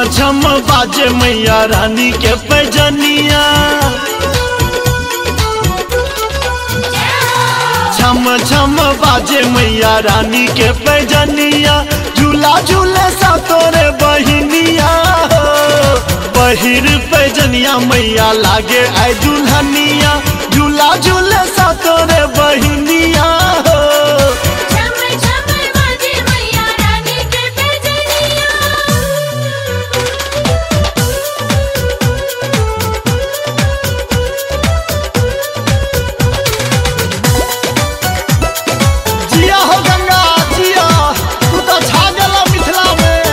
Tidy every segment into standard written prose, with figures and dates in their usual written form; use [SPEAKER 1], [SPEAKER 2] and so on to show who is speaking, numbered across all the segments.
[SPEAKER 1] छम बाजे मैया रानी के पैजनिया, छम छम बाजे मैया रानी के पैजनिया, झूला झूले सा तोरे बहिनिया हो। पहिर पैजनिया मैया लागे आई दुल्हनिया, झूला झूले सा तोरे बहिनिया हो। जिया हो गंगा जिया, तू तो छा गेला मिथिला में।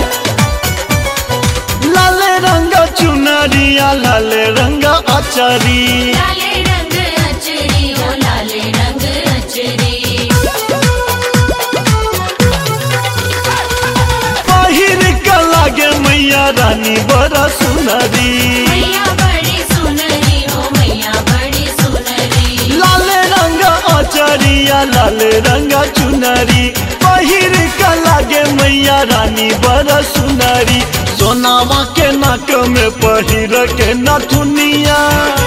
[SPEAKER 1] लाले रंग चुनरिया लाले रंग अचरी,
[SPEAKER 2] लाले रंग अचरी ओ लाले रंग अचरी।
[SPEAKER 1] पहिर के लागे मैया रानी बड़ा सुनरी,
[SPEAKER 2] मैया बड़ी सुनरी हो मैया बड़ी सुनरी।
[SPEAKER 1] लाले रंग अचरिया लाले रंग चुनरी, पहिर के लागे मैया रानी बड़ा सुनरी। सोनावा के नाक में पहिर के नथुनिया,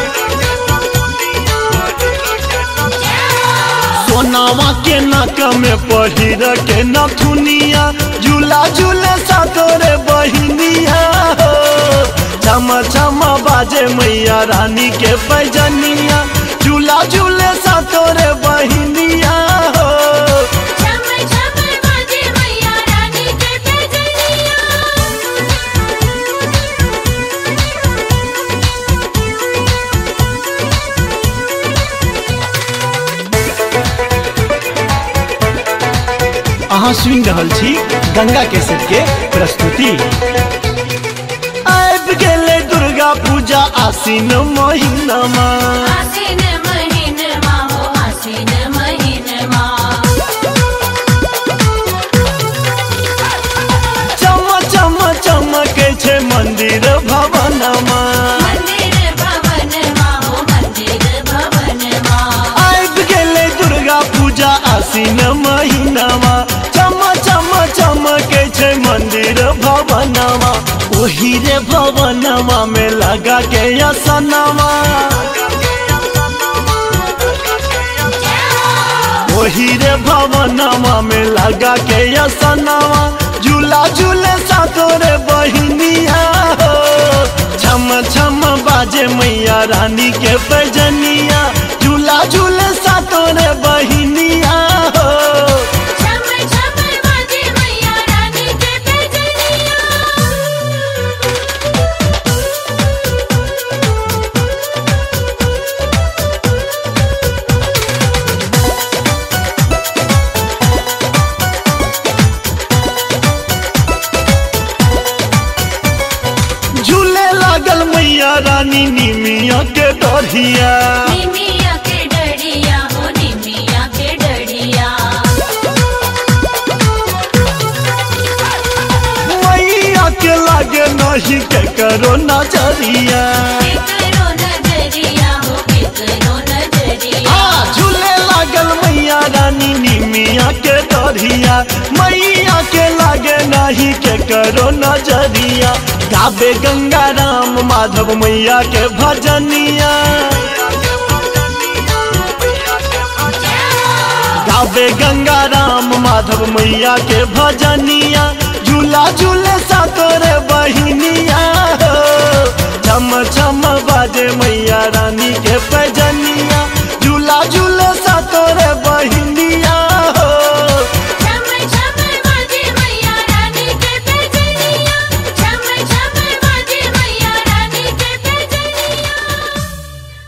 [SPEAKER 1] सोनावा के नाक में पहिर के नथुनिया, झूला झूले सा तोरे बहिनिया हो। छम छम बाजे मैया रानी के पैजनिया, झूला झूले सा तोरे बहिनिया हो।
[SPEAKER 2] छम छम बाजे मैया रानी के पैजनिया।
[SPEAKER 1] अहाँ सुन रहल छी गंगा केसर के प्रस्तुति। आबि गेलै दुर्गा पूजा आसीन महीनामा,
[SPEAKER 2] आसीन महीनमा हो आसीन महीनमा।
[SPEAKER 1] चम चम चमकै छै मंदिर भवनमा,
[SPEAKER 2] मंदिर भवनमा हो मंदिर भवनमा।
[SPEAKER 1] आबि गेलै दुर्गा पूजा आसीन महीनामा, चम चम चमकै छै मंदिर भवनमा। ओही रे भवनमा में लगा के असनमा, ओही रे भवनमा में लगा के असनमा, झूला झूले सा तोरे बहिनिया हो। छम छम बाजे मैया रानी के पैजनिया, झूला झूले सा तोरे बहिनिया हो।
[SPEAKER 2] छम छम बाजे मैया रानी के पैजनिया।
[SPEAKER 1] झूले लागल मैया रानी निमिया के डढ़िया,
[SPEAKER 2] निमिया के डढ़िया हो निमिया के डढ़िया।
[SPEAKER 1] मैया के लागे नहीं के करो नजरिया।
[SPEAKER 2] केकरो नजरिया हो केकरो नजरिया।
[SPEAKER 1] झूले लागल मैया रानी निमिया के डढ़िया, मैया के लागे नहीं के करो नजरिया। गावे गंगा राम माधव मैया के भजनिया, गावे गंगा राम माधव मैया के भजनिया, झूला झूले सा तोरे बहिनिया हो। छम छम बाजे मैया रानी के पैजनिया।